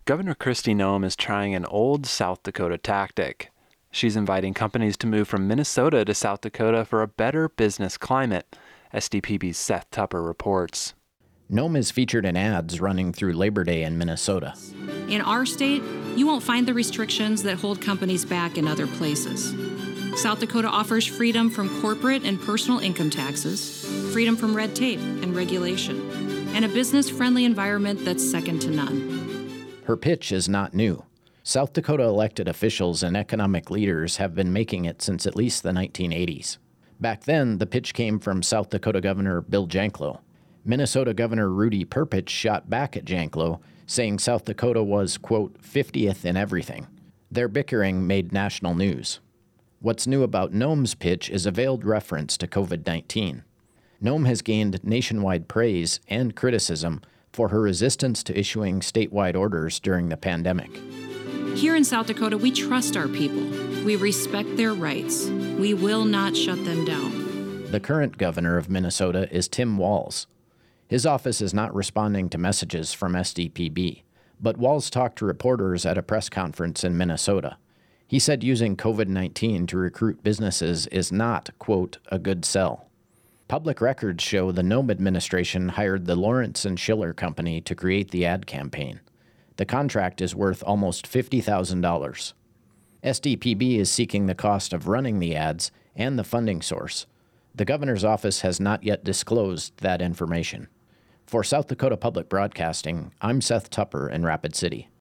Governor Kristi Noem is trying an old South Dakota tactic. She's inviting companies to move from Minnesota to South Dakota for a better business climate, SDPB's Seth Tupper reports. Noem is featured in ads running through Labor Day in Minnesota. In our state, you won't find the restrictions that hold companies back in other places. South Dakota offers freedom from corporate and personal income taxes, freedom from red tape and regulation, and a business-friendly environment that's second to none. Her pitch is not new. South Dakota elected officials and economic leaders have been making it since at least the 1980s. Back then, the pitch came from South Dakota Governor Bill Janklow. Minnesota Governor Rudy Perpich shot back at Janklow, saying South Dakota was, quote, 50th in everything. Their bickering made national news. What's new about Noem's pitch is a veiled reference to COVID-19. Noem has gained nationwide praise and criticism for her resistance to issuing statewide orders during the pandemic. Here in South Dakota, we trust our people. We respect their rights. We will not shut them down. The current governor of Minnesota is Tim Walz. His office is not responding to messages from SDPB, but Walz talked to reporters at a press conference in Minnesota. He said using COVID-19 to recruit businesses is not, quote, a good sell. Public records show the Noem administration hired the Lawrence and Schiller Company to create the ad campaign. The contract is worth almost $50,000. SDPB is seeking the cost of running the ads and the funding source. The governor's office has not yet disclosed that information. For South Dakota Public Broadcasting, I'm Seth Tupper in Rapid City.